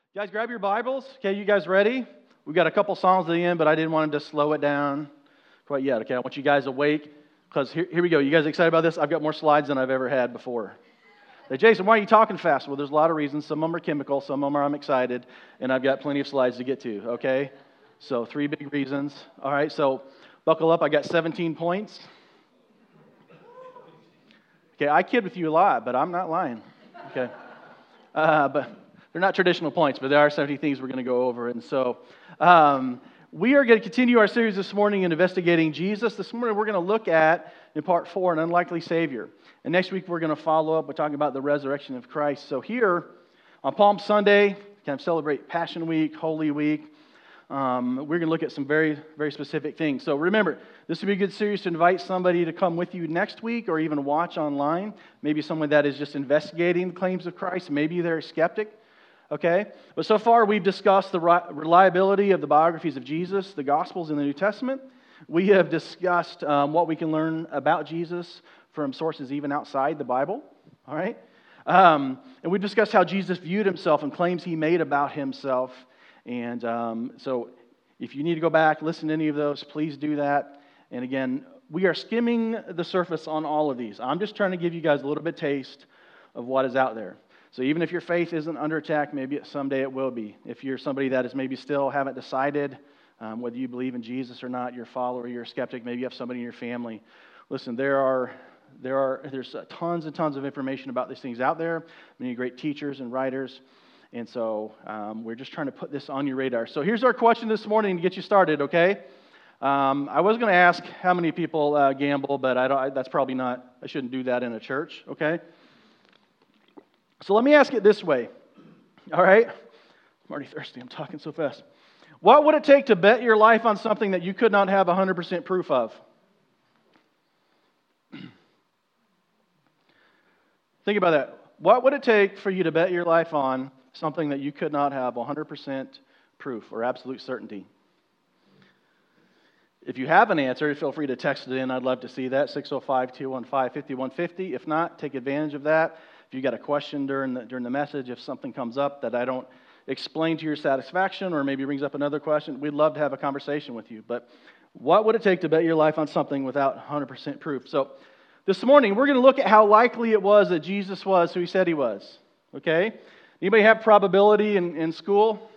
Guys, grab your Bibles. Okay, you guys ready? We've got a couple Psalms at the end, but I didn't want to slow it down quite yet. Okay, I want you guys awake because here we go. You guys excited about this? I've got more slides than I've ever had before. Hey, Jason, why are you talking fast? Well, there's a lot of reasons. Some of them are chemical, some of them are I'm excited, and I've got plenty of slides to get to, okay? So 3 big reasons. All right, so buckle up. I got 17 points. Okay, I kid with you a lot, but I'm not lying. Okay, but they're not traditional points, but there are 70 things we're going to go over. And so we are going to continue our series this morning in investigating Jesus. This morning we're going to look at, in part 4, an unlikely Savior. And next week we're going to follow up by talking about the resurrection of Christ. So here on Palm Sunday, kind of celebrate Passion Week, Holy Week. We're going to look at some very, very specific things. So remember, this would be a good series to invite somebody to come with you next week or even watch online. Maybe someone that is just investigating the claims of Christ. Maybe they're a skeptic. Okay? But so far we've discussed the reliability of the biographies of Jesus, the Gospels in the New Testament. We have discussed what we can learn about Jesus from sources even outside the Bible. All right? And we discussed how Jesus viewed himself and claims he made about himself. And so if you need to go back, listen to any of those, please do that. And again, we are skimming the surface on all of these. I'm just trying to give you guys a little bit taste of what is out there. So even if your faith isn't under attack, maybe someday it will be. If you're somebody that is maybe still haven't decided whether you believe in Jesus or not, you're a follower, you're a skeptic, maybe you have somebody in your family. Listen, there's tons and tons of information about these things out there, many great teachers and writers. And so we're just trying to put this on your radar. So here's our question this morning to get you started, okay? I was going to ask how many people gamble, but that's probably not, I shouldn't do that in a church, okay? So let me ask it this way, all right? I'm already thirsty, I'm talking so fast. What would it take to bet your life on something that you could not have 100% proof of? Think about that. What would it take for you to bet your life on something that you could not have 100% proof or absolute certainty? If you have an answer, feel free to text it in. I'd love to see that, 605-215-5150. If not, take advantage of that. If you got a question during the message, if something comes up that I don't explain to your satisfaction or maybe brings up another question, we'd love to have a conversation with you. But what would it take to bet your life on something without 100% proof? So this morning, we're going to look at how likely it was that Jesus was who he said he was. Okay? Anybody have probability in school?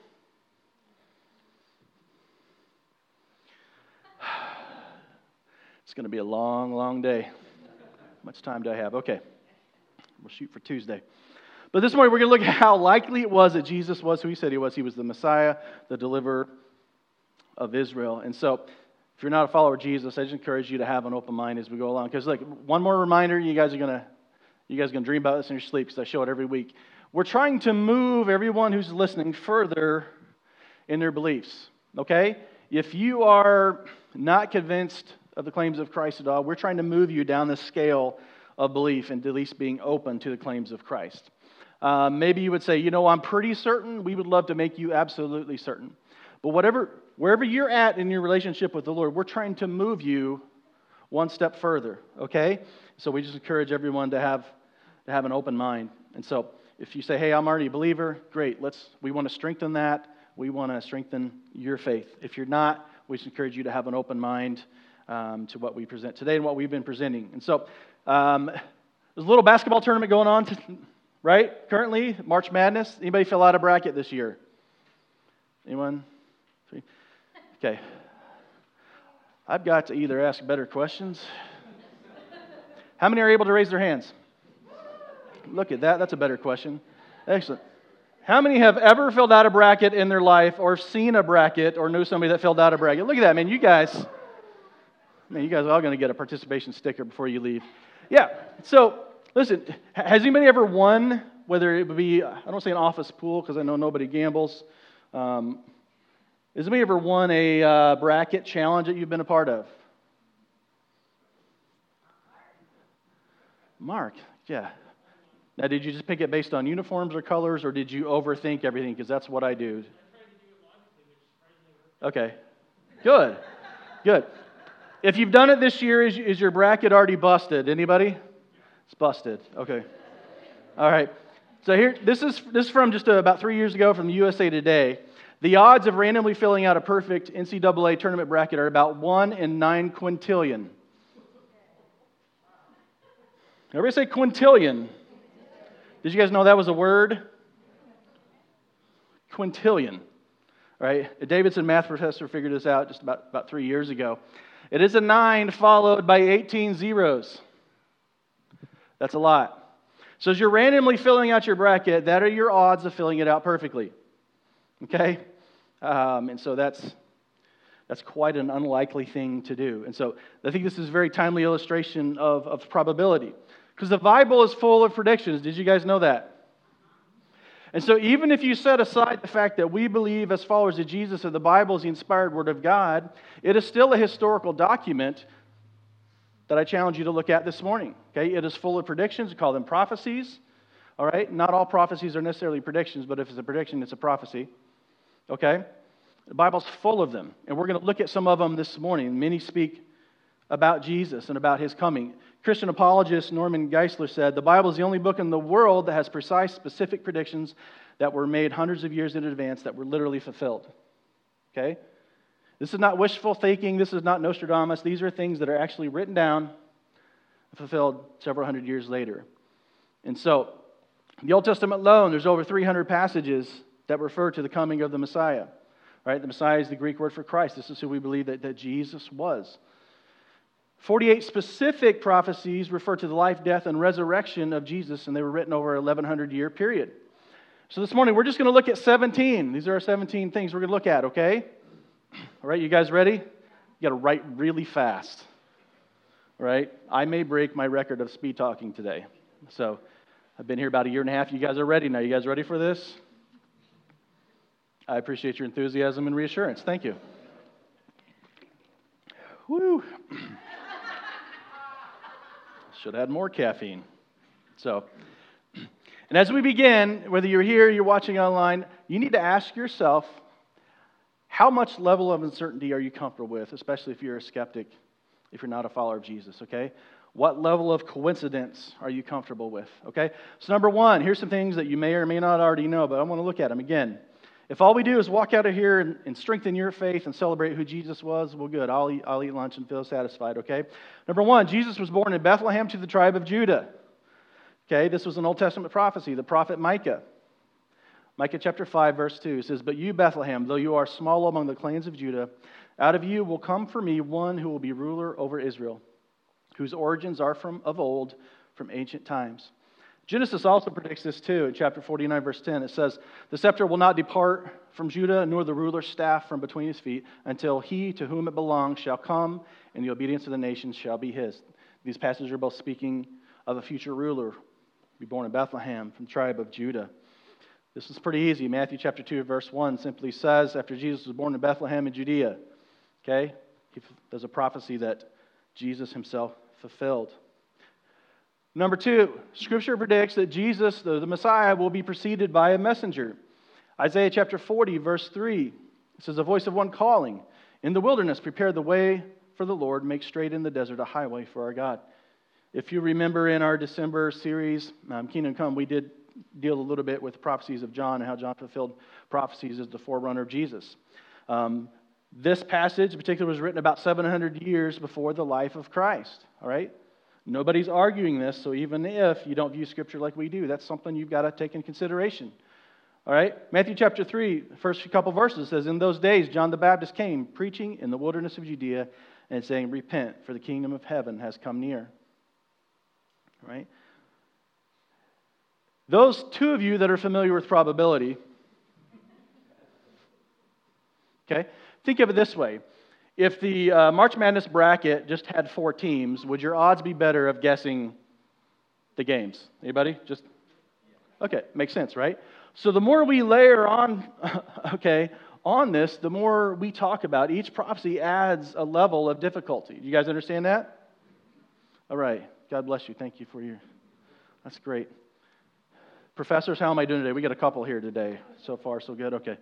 It's going to be a long, long day. How much time do I have? Okay. We'll shoot for Tuesday. But this morning we're going to look at how likely it was that Jesus was who he said he was. He was the Messiah, the deliverer of Israel. And so if you're not a follower of Jesus, I just encourage you to have an open mind as we go along. Because one more reminder, you guys are going to dream about this in your sleep because I show it every week. We're trying to move everyone who's listening further in their beliefs, okay? If you are not convinced of the claims of Christ at all, we're trying to move you down the scale of belief and at least being open to the claims of Christ. Maybe you would say, I'm pretty certain. We would love to make you absolutely certain. But wherever you're at in your relationship with the Lord, we're trying to move you one step further, okay? So we just encourage everyone to have an open mind. And so if you say, hey, I'm already a believer, great. We want to strengthen that. We want to strengthen your faith. If you're not, we just encourage you to have an open mind to what we present today and what we've been presenting. And so there's a little basketball tournament going on, right? Currently, March Madness. Anybody fill out a bracket this year? Anyone? 3? Okay. I've got to either ask better questions. How many are able to raise their hands? Look at that. That's a better question. Excellent. How many have ever filled out a bracket in their life or seen a bracket or knew somebody that filled out a bracket? Look at that, man. You guys are all going to get a participation sticker before you leave. Yeah. So, listen, has anybody ever won, whether it would be, I don't say an office pool because I know nobody gambles. Has anybody ever won a bracket challenge that you've been a part of? Mark, yeah. Now, did you just pick it based on uniforms or colors, or did you overthink everything? Because that's what I do. Okay. Good. If you've done it this year, is your bracket already busted? Anybody? It's busted. Okay. All right. So here, this is from just about 3 years ago from the USA Today. The odds of randomly filling out a perfect NCAA tournament bracket are about 1 in 9 quintillion. Everybody say quintillion. Did you guys know that was a word? Quintillion. Right? A Davidson math professor figured this out just about 3 years ago. It is a 9 followed by 18 zeros. That's a lot. So as you're randomly filling out your bracket, that are your odds of filling it out perfectly. Okay? And so that's quite an unlikely thing to do. And so I think this is a very timely illustration of probability. Because the Bible is full of predictions. Did you guys know that? And so even if you set aside the fact that we believe as followers of Jesus that the Bible is the inspired Word of God, it is still a historical document that I challenge you to look at this morning. Okay? It is full of predictions. We call them prophecies. All right? Not all prophecies are necessarily predictions, but if it's a prediction, it's a prophecy. Okay? The Bible's full of them. And we're going to look at some of them this morning. Many speak about Jesus and about His coming. Christian apologist Norman Geisler said, "The Bible is the only book in the world that has precise, specific predictions that were made hundreds of years in advance that were literally fulfilled." Okay? This is not wishful thinking. This is not Nostradamus. These are things that are actually written down and fulfilled several hundred years later. And so, in the Old Testament alone, there's over 300 passages that refer to the coming of the Messiah. Right? The Messiah is the Greek word for Christ. This is who we believe that Jesus was. 48 specific prophecies refer to the life, death, and resurrection of Jesus, and they were written over an 1,100-year period. So this morning, we're just going to look at 17. These are our 17 things we're going to look at, okay? All right, you guys ready? You got to write really fast. All right? I may break my record of speed talking today. So I've been here about a year and a half. You guys are ready now. You guys ready for this? I appreciate your enthusiasm and reassurance. Thank you. Woo! Should have had more caffeine. So, and as we begin, whether you're here or you're watching online, you need to ask yourself, how much level of uncertainty are you comfortable with, especially if you're a skeptic, if you're not a follower of Jesus, okay? What level of coincidence are you comfortable with, okay? So number one, here's some things that you may or may not already know, but I want to look at them again. If all we do is walk out of here and strengthen your faith and celebrate who Jesus was, well, good. I'll eat lunch and feel satisfied, okay? Number one, Jesus was born in Bethlehem to the tribe of Judah. Okay, this was an Old Testament prophecy, the prophet Micah. Micah chapter 5, verse 2 says, "But you, Bethlehem, though you are small among the clans of Judah, out of you will come for me one who will be ruler over Israel, whose origins are from of old, from ancient times." Genesis also predicts this too. In chapter 49, verse 10, it says, "The scepter will not depart from Judah, nor the ruler's staff from between his feet, until he to whom it belongs shall come, and the obedience of the nations shall be his." These passages are both speaking of a future ruler, be born in Bethlehem, from the tribe of Judah. This is pretty easy. Matthew chapter 2, verse 1 simply says, after Jesus was born in Bethlehem in Judea, okay, there's a prophecy that Jesus himself fulfilled. Number two, Scripture predicts that Jesus, the Messiah, will be preceded by a messenger. Isaiah chapter 40, verse 3, it says, "The voice of one calling, in the wilderness, prepare the way for the Lord, make straight in the desert a highway for our God." If you remember in our December series, Kingdom Come, we did deal a little bit with the prophecies of John and how John fulfilled prophecies as the forerunner of Jesus. This passage in particular was written about 700 years before the life of Christ, all right? Nobody's arguing this, so even if you don't view Scripture like we do, that's something you've got to take into consideration. All right? Matthew chapter 3, the first couple verses says, "In those days John the Baptist came, preaching in the wilderness of Judea, and saying, 'Repent, for the kingdom of heaven has come near.'" All right? Those two of you that are familiar with probability, okay, think of it this way. If the March Madness bracket just had 4 teams, would your odds be better of guessing the games? Anybody? Just okay, makes sense, right? So the more we layer on, okay, on this, the more we talk about each prophecy adds a level of difficulty. You guys understand that? All right. God bless you. Thank you for your. That's great. Professors, how am I doing today? We got a couple here today. So far, so good. Okay.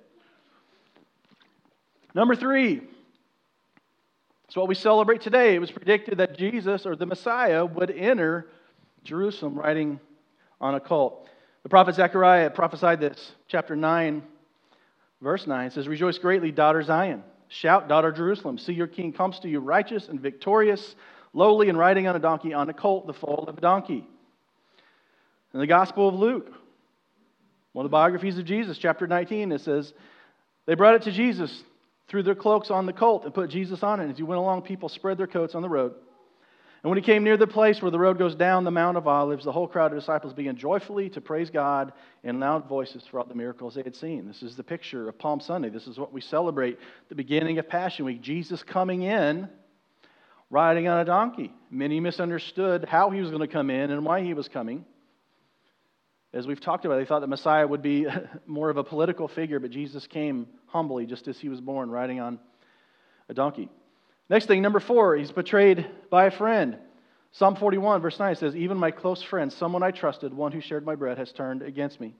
Number 3. It's what we celebrate today. It was predicted that Jesus, or the Messiah, would enter Jerusalem riding on a colt. The prophet Zechariah prophesied this. Chapter 9, verse 9 says, "Rejoice greatly, daughter Zion. Shout, daughter Jerusalem. See, your king comes to you righteous and victorious, lowly and riding on a donkey, on a colt, the foal of a donkey." In the Gospel of Luke, one of the biographies of Jesus, chapter 19, it says, "They brought it to Jesus, threw their cloaks on the colt, and put Jesus on it. As he went along, people spread their coats on the road. And when he came near the place where the road goes down the Mount of Olives, the whole crowd of disciples began joyfully to praise God in loud voices for all the miracles they had seen." This is the picture of Palm Sunday. This is what we celebrate, the beginning of Passion Week. Jesus coming in, riding on a donkey. Many misunderstood how he was going to come in and why he was coming. As we've talked about, they thought the Messiah would be more of a political figure, but Jesus came humbly, just as he was born, riding on a donkey. Next thing, number 4, he's betrayed by a friend. Psalm 41, verse 9 says, "Even my close friend, someone I trusted, one who shared my bread, has turned against me."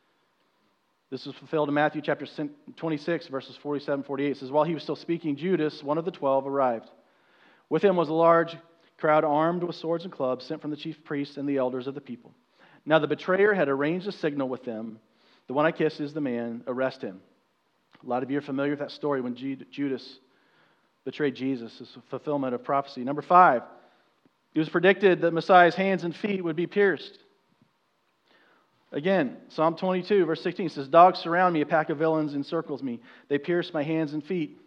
This is fulfilled in Matthew chapter 26, verses 47-48. It says, "While he was still speaking, Judas, one of the 12, arrived. With him was a large crowd armed with swords and clubs, sent from the chief priests and the elders of the people. Now the betrayer had arranged a signal with them. The one I kiss is the man. Arrest him." A lot of you are familiar with that story when Judas betrayed Jesus. It's a fulfillment of prophecy. Number 5, it was predicted that Messiah's hands and feet would be pierced. Again, Psalm 22, verse 16 says, "Dogs surround me, a pack of villains encircles me. They pierce my hands and feet."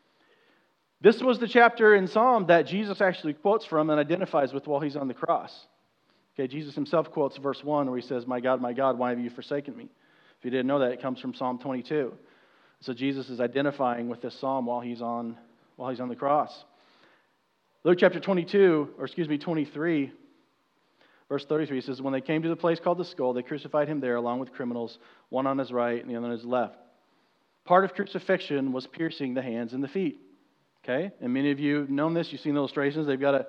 This was the chapter in Psalm that Jesus actually quotes from and identifies with while he's on the cross. Okay, Jesus himself quotes verse 1 where he says, my God, why have you forsaken me?" If you didn't know that, it comes from Psalm 22. So Jesus is identifying with this psalm while he's on the cross. Luke chapter 23, verse 33 says, "When they came to the place called the Skull, they crucified him there along with criminals, one on his right and the other on his left." Part of crucifixion was piercing the hands and the feet. Okay? And many of you have known this. You've seen illustrations. They've got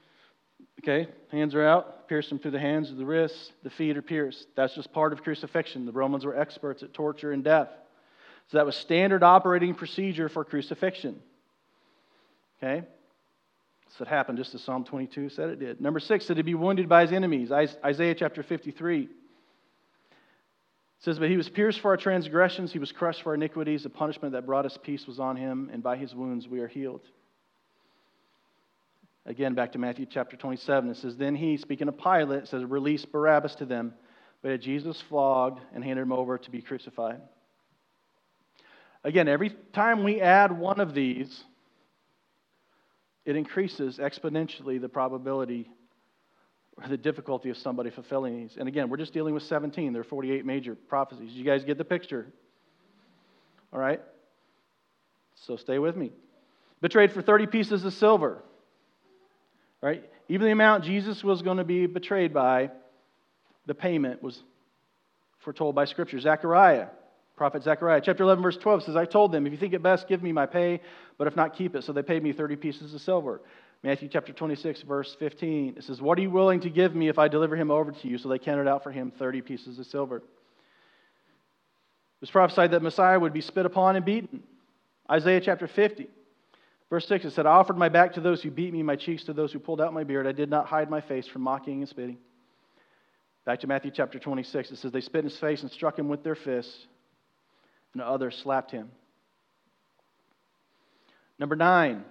hands are out, pierce them through the hands, the wrists, the feet are pierced. That's just part of crucifixion. The Romans were experts at torture and death. So that was standard operating procedure for crucifixion. Okay? So it happened just as Psalm 22 said it did. Number 6, that he'd be wounded by his enemies. Isaiah chapter 53. It says, "But he was pierced for our transgressions, he was crushed for our iniquities. The punishment that brought us peace was on him, and by his wounds we are healed." Again, back to Matthew chapter 27. It says, "Then he," speaking of Pilate, says, "released Barabbas to them, but had Jesus flogged and handed him over to be crucified." Again, every time we add one of these, it increases exponentially the probability or the difficulty of somebody fulfilling these. And again, we're just dealing with 17. There are 48 major prophecies. You guys get the picture? All right? So stay with me. Betrayed for 30 pieces of silver. All right? Even the amount Jesus was going to be betrayed by, the payment was foretold by Scripture. Prophet Zechariah, chapter 11, verse 12 says, "I told them, if you think it best, give me my pay, but if not, keep it." So they paid me 30 pieces of silver. Matthew chapter 26, verse 15, it says, "What are you willing to give me if I deliver him over to you?" So they counted out for him 30 pieces of silver. It was prophesied that Messiah would be spit upon and beaten. Isaiah chapter 50, verse 6, it said, "I offered my back to those who beat me, my cheeks to those who pulled out my beard. I did not hide my face from mocking and spitting." Back to Matthew chapter 26, it says, "They spit in his face and struck him with their fists, and others slapped him." Number 9.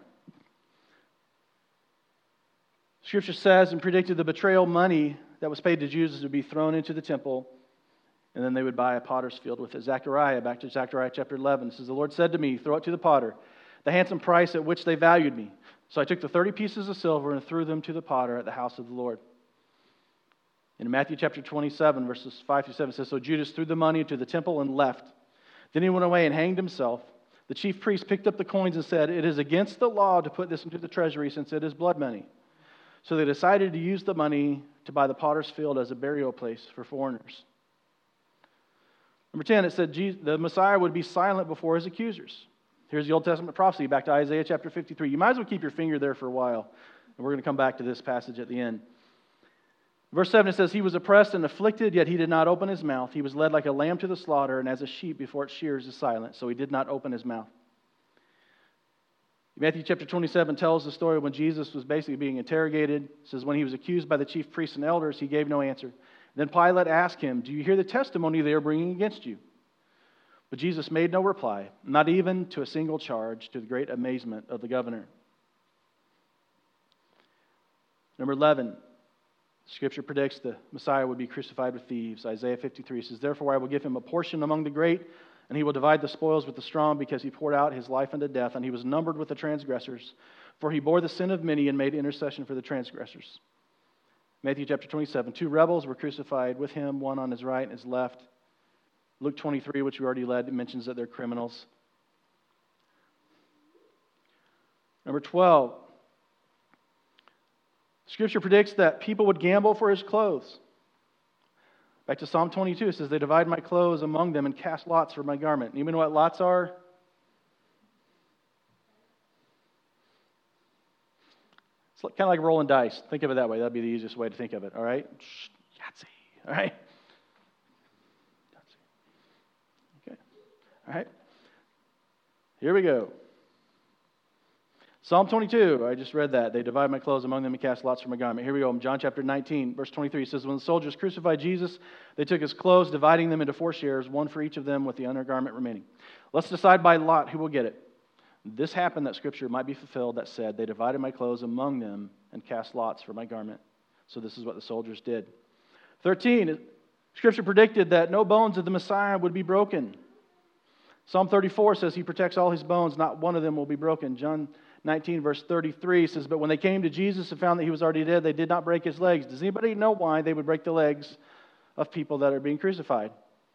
Scripture says and predicted the betrayal money that was paid to Judas would be thrown into the temple, and then they would buy a potter's field with it. Back to Zechariah chapter 11, it says, "The Lord said to me, throw it to the potter, the handsome price at which they valued me. So I took the 30 pieces of silver and threw them to the potter at the house of the Lord." In Matthew chapter 27, verses 5-7, it says, "So Judas threw the money into the temple and left. Then he went away and hanged himself. The chief priest picked up the coins and said, 'It is against the law to put this into the treasury since it is blood money.' So they decided to use the money to buy the potter's field as a burial place for foreigners." Number 10, it said the Messiah would be silent before his accusers. Here's the Old Testament prophecy, back to Isaiah chapter 53. You might as well keep your finger there for a while, and we're going to come back to this passage at the end. Verse 7, it says, "He was oppressed and afflicted, yet he did not open his mouth. He was led like a lamb to the slaughter, and as a sheep before its shears is silent, so he did not open his mouth." Matthew chapter 27 tells the story when Jesus was basically being interrogated. It says, when he was accused by the chief priests and elders, he gave no answer. And Then Pilate asked him, "Do you hear the testimony they are bringing against you?" But Jesus made no reply, not even to a single charge, to the great amazement of the governor. Number 11, Scripture predicts the Messiah would be crucified with thieves. Isaiah 53 says, "Therefore I will give him a portion among the great, and he will divide the spoils with the strong, because he poured out his life unto death, and he was numbered with the transgressors. For he bore the sin of many and made intercession for the transgressors." Matthew chapter 27, 2 rebels were crucified with him, one on his right and his left. Luke 23, which we already read, mentions that they're criminals. Number 12, Scripture predicts that people would gamble for his clothes. Back to Psalm 22, it says, "They divide my clothes among them and cast lots for my garment." You know what lots are? It's kind of like rolling dice. Think of it that way. That'd be the easiest way to think of it, all right? Yahtzee, all right? Okay, all right. Here we go. Psalm 22, I just read that. "They divide my clothes among them and cast lots for my garment." Here we go. John chapter 19, verse 23 says, "When the soldiers crucified Jesus, they took his clothes, dividing them into 4 shares, one for each of them, with the undergarment remaining." Let's decide by lot who will get it. This happened that Scripture might be fulfilled that said, "They divided my clothes among them and cast lots for my garment." So this is what the soldiers did. 13, Scripture predicted that no bones of the Messiah would be broken. Psalm 34 says he protects all his bones, not one of them will be broken. John 19, verse 33 says, "But when they came to Jesus and found that he was already dead, they did not break his legs." Does anybody know why they would break the legs of people that are being crucified?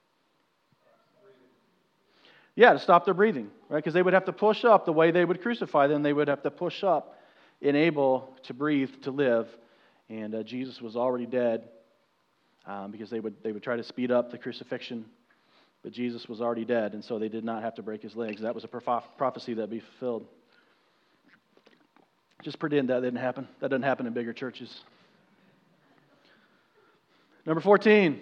Yeah, to stop their breathing, right? Because they would have to push up the way they would crucify them. They would have to push up and able to breathe, to live. And Jesus was already dead because they would try to speed up the crucifixion. But Jesus was already dead, and so they did not have to break his legs. That was a prophecy that would be fulfilled. Just pretend that didn't happen. That doesn't happen in bigger churches. Number 14.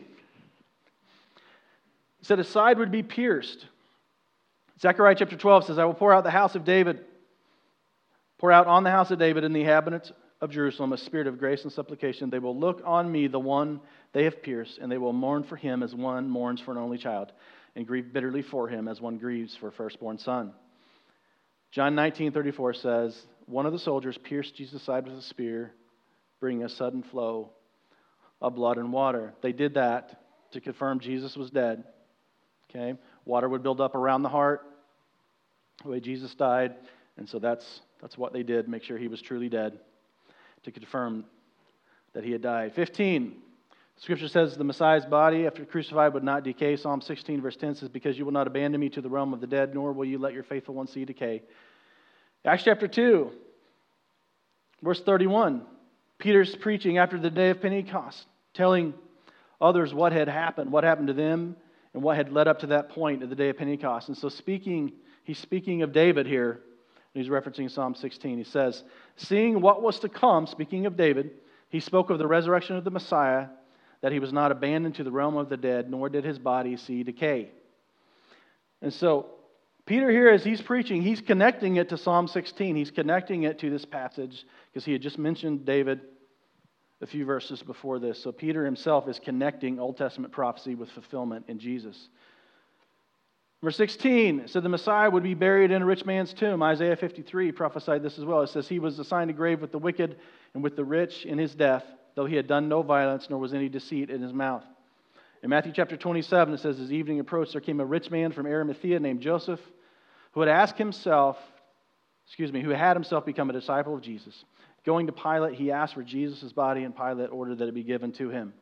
It said his side would be pierced. Zechariah chapter 12 says, "I will pour out on the house of David and the inhabitants of Jerusalem a spirit of grace and supplication. They will look on me, the one they have pierced, and they will mourn for him as one mourns for an only child, and grieve bitterly for him as one grieves for a firstborn son." John 19:34 says, "One of the soldiers pierced Jesus' side with a spear, bringing a sudden flow of blood and water." They did that to confirm Jesus was dead. Okay? Water would build up around the heart, the way Jesus died, and so that's what they did, make sure he was truly dead, to confirm that he had died. 15. Scripture says the Messiah's body, after crucified, would not decay. Psalm 16, verse 10 says, "Because you will not abandon me to the realm of the dead, nor will you let your faithful one see decay." Acts chapter 2, verse 31. Peter's preaching after the day of Pentecost, telling others what had happened to them, and what had led up to that point of the day of Pentecost. And so he's speaking of David here, and he's referencing Psalm 16. He says, "Seeing what was to come," speaking of David, "he spoke of the resurrection of the Messiah, that he was not abandoned to the realm of the dead, nor did his body see decay." And so Peter here, as he's preaching, he's connecting it to Psalm 16. He's connecting it to this passage because he had just mentioned David a few verses before this. So Peter himself is connecting Old Testament prophecy with fulfillment in Jesus. Verse 16 said the Messiah would be buried in a rich man's tomb. Isaiah 53 prophesied this as well. It says, "He was assigned a grave with the wicked and with the rich in his death, though he had done no violence, nor was any deceit in his mouth." In Matthew chapter 27, it says, "As evening approached, there came a rich man from Arimathea named Joseph, who had himself become a disciple of Jesus. Going to Pilate, he asked for Jesus' body, and Pilate ordered that it be given to him."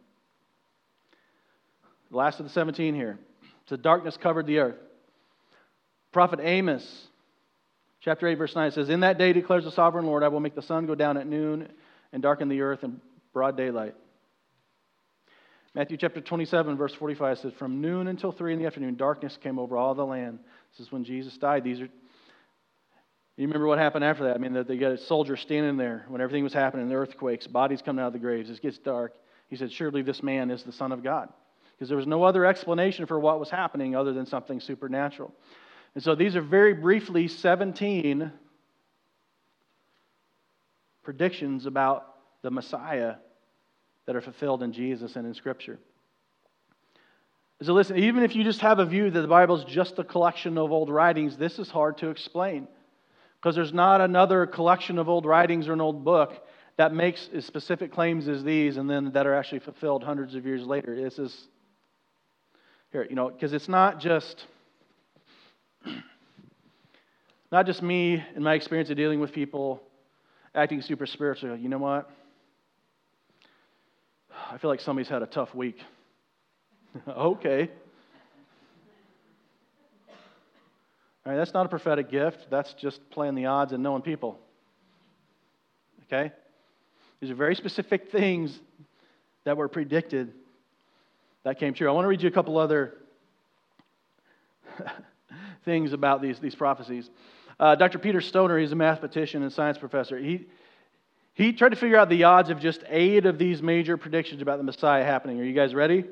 The last of the 17 here. So darkness covered the earth. Prophet Amos, chapter 8, verse 9 says, "In that day declares the sovereign Lord, I will make the sun go down at noon and darken the earth in broad daylight." Matthew chapter 27, verse 45 says, "From noon until 3 in the afternoon, darkness came over all the land." This is when Jesus died. You remember what happened after that? I mean, they got a soldier standing there when everything was happening, the earthquakes, bodies coming out of the graves. It gets dark. He said, "Surely this man is the Son of God." Because there was no other explanation for what was happening other than something supernatural. And so these are very briefly 17 predictions about the Messiah that are fulfilled in Jesus and in Scripture. So listen, even if you just have a view that the Bible is just a collection of old writings, this is hard to explain. Because there's not another collection of old writings or an old book that makes as specific claims as these and then that are actually fulfilled hundreds of years later. This is, here, because it's not just me and my experience of dealing with people acting super spiritual. You know what? I feel like somebody's had a tough week. Okay. All right, that's not a prophetic gift. That's just playing the odds and knowing people. Okay? These are very specific things that were predicted that came true. I want to read you a couple other things about these prophecies. Dr. Peter Stoner, he's a mathematician and science professor. He tried to figure out the odds of just 8 of these major predictions about the Messiah happening. Are you guys ready?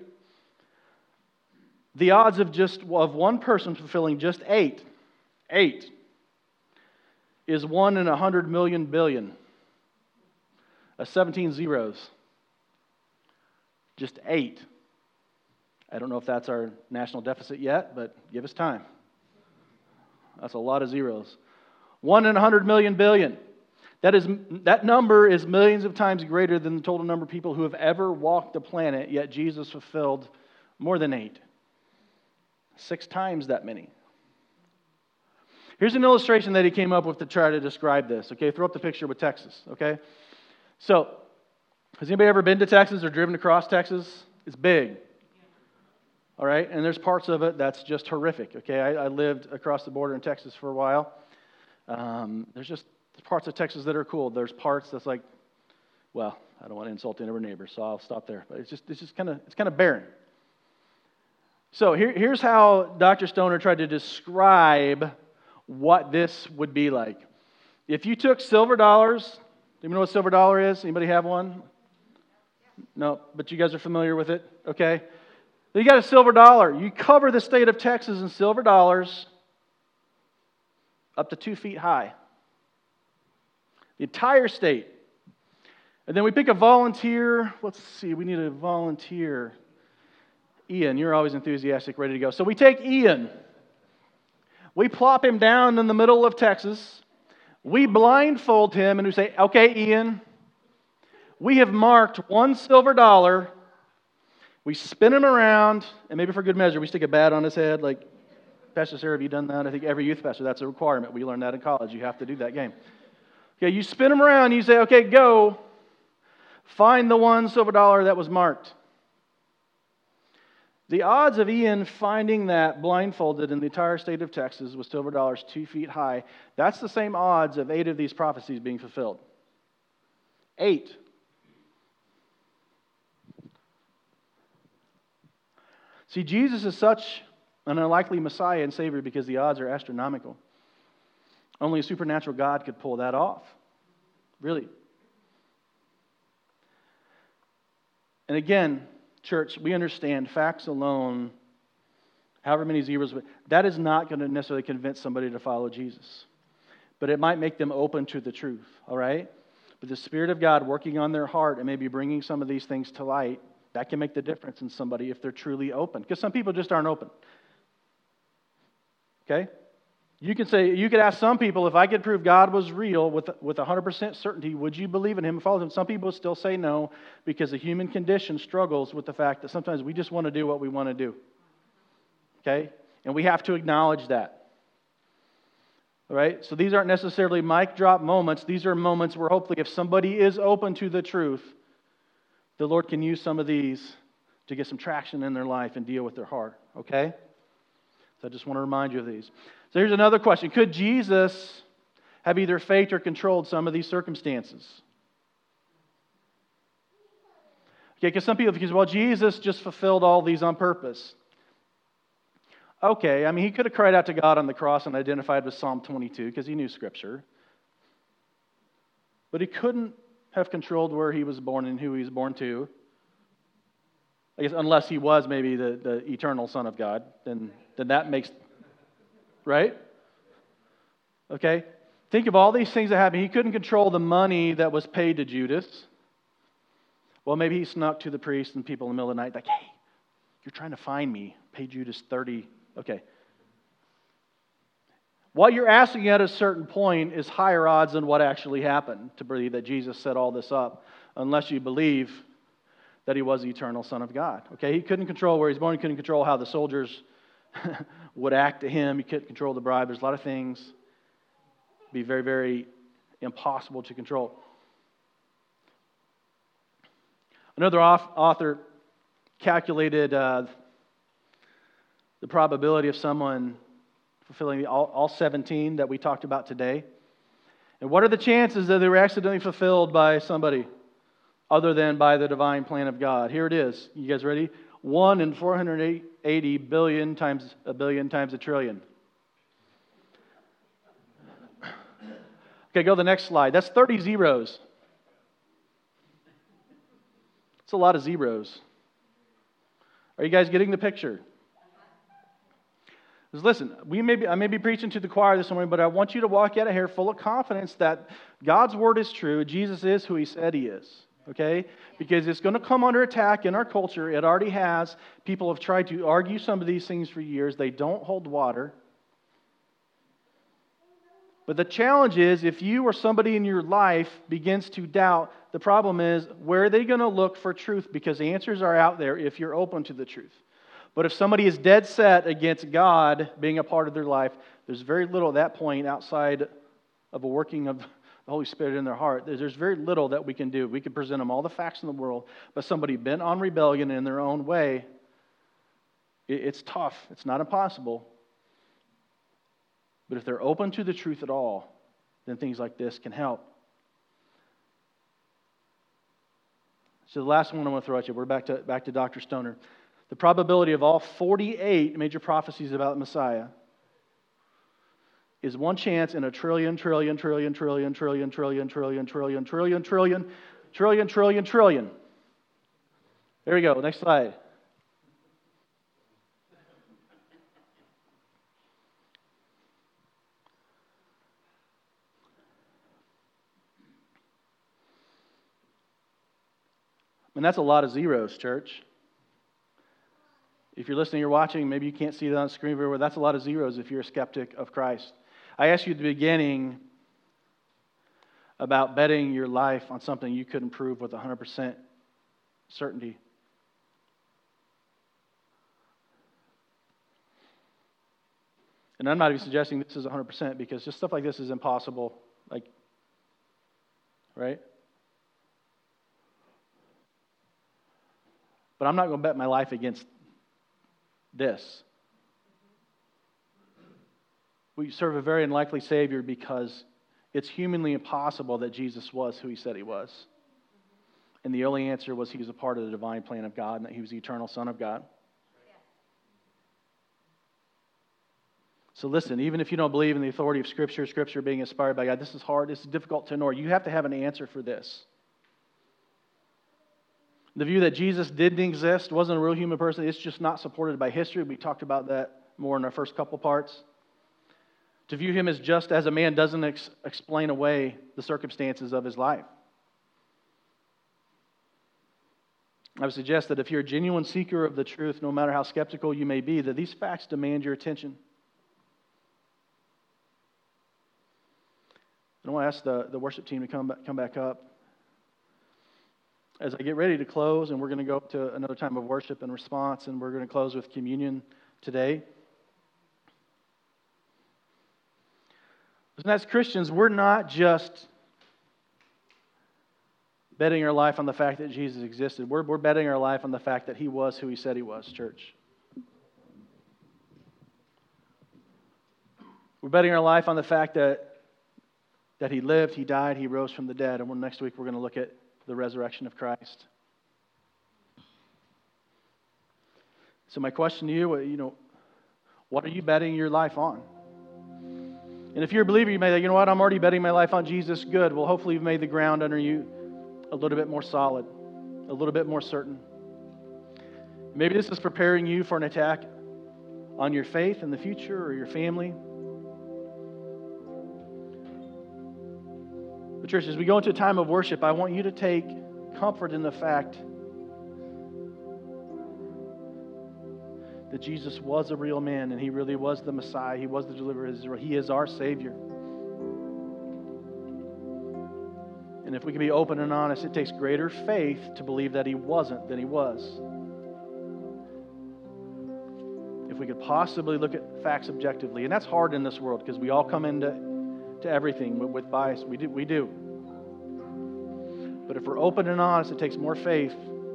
The odds of one person fulfilling just 8 is 1 in 100 million billion. 17 zeros. Just 8. I don't know if that's our national deficit yet, but give us time. That's a lot of zeros. 1 in 100 million billion. That number is millions of times greater than the total number of people who have ever walked the planet, yet Jesus fulfilled more than 8. 6 times that many. Here's an illustration that he came up with to try to describe this. Okay, throw up the picture with Texas. Okay, so has anybody ever been to Texas or driven across Texas? It's big. All right, and there's parts of it that's just horrific. Okay, I lived across the border in Texas for a while. There's parts of Texas that are cool. There's parts that's like, well, I don't want to insult any of our neighbors, so I'll stop there. But it's kind of barren. So here's how Dr. Stoner tried to describe what this would be like. If you took silver dollars, do you know what a silver dollar is? Anybody have one? No, but you guys are familiar with it, okay? You got a silver dollar. You cover the state of Texas in silver dollars up to 2 feet high. The entire state. And then we pick a volunteer. Let's see, we need a volunteer. Ian, you're always enthusiastic, ready to go. So we take Ian. We plop him down in the middle of Texas. We blindfold him and we say, okay, Ian, we have marked 1 silver dollar. We spin him around, and maybe for good measure, we stick a bat on his head. Like, Pastor Sarah, have you done that? I think every youth pastor, that's a requirement. We learned that in college. You have to do that game. Okay, you spin him around, and you say, okay, go. Find the 1 silver dollar that was marked. The odds of Ian finding that blindfolded in the entire state of Texas with silver dollars 2 feet high, that's the same odds of 8 of these prophecies being fulfilled. 8. See, Jesus is such an unlikely Messiah and Savior because the odds are astronomical. Only a supernatural God could pull that off. Really. And again, church, we understand facts alone, however many zeros, that is not going to necessarily convince somebody to follow Jesus. But it might make them open to the truth, all right? But the Spirit of God working on their heart and maybe bringing some of these things to light, that can make the difference in somebody if they're truly open. Because some people just aren't open. Okay? You could ask some people, if I could prove God was real with 100% certainty, would you believe in Him and follow Him? Some people still say no because the human condition struggles with the fact that sometimes we just want to do what we want to do. Okay? And we have to acknowledge that. All right? So these aren't necessarily mic drop moments. These are moments where hopefully if somebody is open to the truth, the Lord can use some of these to get some traction in their life and deal with their heart. Okay? So I just want to remind you of these. So here's another question. Could Jesus have either faked or controlled some of these circumstances? Okay, because some people think, well, Jesus just fulfilled all these on purpose. Okay, I mean, He could have cried out to God on the cross and identified with Psalm 22 because He knew Scripture. But He couldn't have controlled where He was born and who He was born to. I guess unless He was maybe the eternal Son of God, then that makes... Right? Okay? Think of all these things that happened. He couldn't control the money that was paid to Judas. Well, maybe he snuck to the priest and people in the middle of the night like, hey, You're trying to find me. Pay Judas 30. Okay. What you're asking at a certain point is higher odds than what actually happened to believe that Jesus set all this up, unless you believe that he was the eternal Son of God. Okay, he couldn't control where he's born. He couldn't control how the soldiers would act to him. He couldn't control the bribe. There's a lot of things be very, very impossible to control. Another author calculated the probability of someone fulfilling all 17 that we talked about today. And what are the chances that they were accidentally fulfilled by somebody other than by the divine plan of God? Here it is. You guys ready? 1 in 480 billion times a trillion. Okay, go to the next slide. That's 30 zeros. That's a lot of zeros. Are you guys getting the picture? Because listen, I may be preaching to the choir this morning, but I want you to walk out of here full of confidence that God's word is true. Jesus is who he said he is. Okay? Because it's going to come under attack in our culture. It already has. People have tried to argue some of these things for years. They don't hold water. But the challenge is, if you or somebody in your life begins to doubt, the problem is, where are they going to look for truth? Because the answers are out there if you're open to the truth. But if somebody is dead set against God being a part of their life, there's very little at that point outside of a working of the Holy Spirit in their heart. There's very little that we can do. We can present them all the facts in the world, but somebody bent on rebellion in their own way, it's tough. It's not impossible. But if they're open to the truth at all, then things like this can help. So the last one I want to throw at you, we're back to Dr. Stoner. The probability of all 48 major prophecies about the Messiah is one chance in a trillion. There we go. Next slide. And that's a lot of zeros, church. If you're listening, you're watching, maybe you can't see that on the screen very well. That's a lot of zeros if you're a skeptic of Christ. I asked you at the beginning about betting your life on something you couldn't prove with 100% certainty. And I'm not even suggesting this is 100% because just stuff like this is impossible. Right? But I'm not going to bet my life against this. We serve a very unlikely Savior because it's humanly impossible that Jesus was who he said he was. And the only answer was he was a part of the divine plan of God and that he was the eternal Son of God. So listen, even if you don't believe in the authority of Scripture being inspired by God, this is hard, this is difficult to ignore. You have to have an answer for this. The view that Jesus didn't exist, wasn't a real human person, it's just not supported by history. We talked about that more in our first couple parts. To view him as just as a man doesn't explain away the circumstances of his life. I would suggest that if you're a genuine seeker of the truth, no matter how skeptical you may be, that these facts demand your attention. I want to ask the worship team to come back up. As I get ready to close, and we're going to go to another time of worship and response, and we're going to close with communion today. Listen, as Christians, we're not just betting our life on the fact that Jesus existed. We're betting our life on the fact that he was who he said he was, church. We're betting our life on the fact that he lived, he died, he rose from the dead. And next week we're going to look at the resurrection of Christ. So my question to you, what are you betting your life on? And if you're a believer, you may think, I'm already betting my life on Jesus. Good. Well, hopefully you've made the ground under you a little bit more solid, a little bit more certain. Maybe this is preparing you for an attack on your faith in the future or your family. But church, as we go into a time of worship, I want you to take comfort in the fact that Jesus was a real man and He really was the Messiah. He was the deliverer of Israel. He is our Savior. And if we can be open and honest, it takes greater faith to believe that He wasn't than He was. If we could possibly look at facts objectively, and that's hard in this world because we all come into everything with bias. We do. But if we're open and honest, it takes more faith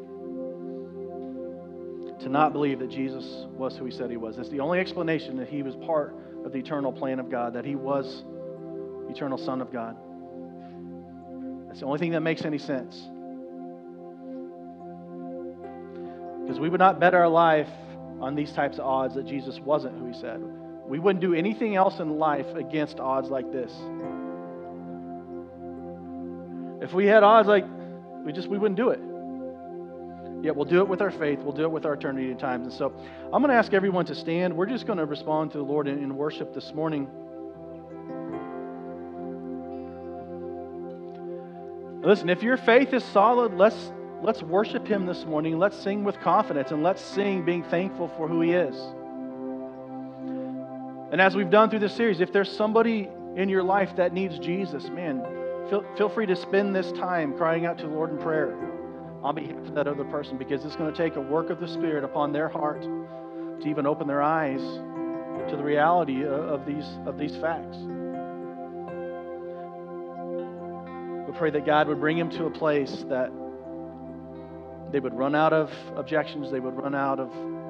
to not believe that Jesus was who He said He was. That's the only explanation that He was part of the eternal plan of God, that He was the eternal Son of God. That's the only thing that makes any sense. Because we would not bet our life on these types of odds that Jesus wasn't who He said. We wouldn't do anything else in life against odds like this. If we had odds like, we wouldn't do it. Yet we'll do it with our faith. We'll do it with our eternity in times. And so I'm going to ask everyone to stand. We're just going to respond to the Lord in worship this morning. Listen, if your faith is solid, let's worship Him this morning. Let's sing with confidence, and let's sing being thankful for who He is. And as we've done through this series, if there's somebody in your life that needs Jesus, man, feel free to spend this time crying out to the Lord in prayer on behalf of that other person, because it's going to take a work of the Spirit upon their heart to even open their eyes to the reality of these facts. We pray that God would bring him to a place that they would run out of objections, they would run out of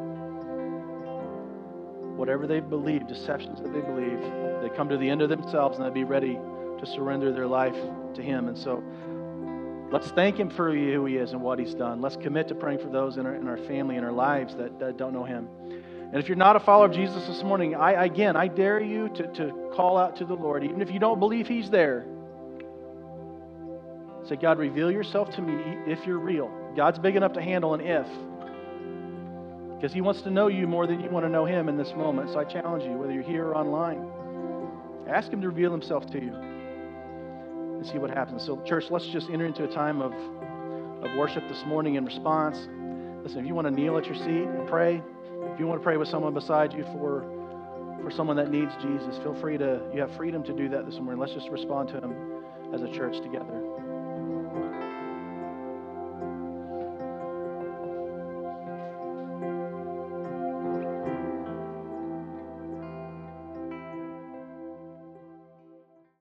whatever they believe, deceptions that they believe. They come to the end of themselves and they'd be ready to surrender their life to Him. And so let's thank Him for who He is and what He's done. Let's commit to praying for those in our family and our lives that don't know Him. And if you're not a follower of Jesus this morning, I dare you to call out to the Lord, even if you don't believe He's there. Say, God, reveal Yourself to me if You're real. God's big enough to handle an if, because He wants to know you more than you want to know Him in this moment. So I challenge you, whether you're here or online, ask Him to reveal Himself to you and see what happens. So, church, let's just enter into a time of worship this morning in response. Listen, if you want to kneel at your seat and pray, if you want to pray with someone beside you for someone that needs Jesus, you have freedom to do that this morning. Let's just respond to Him as a church together.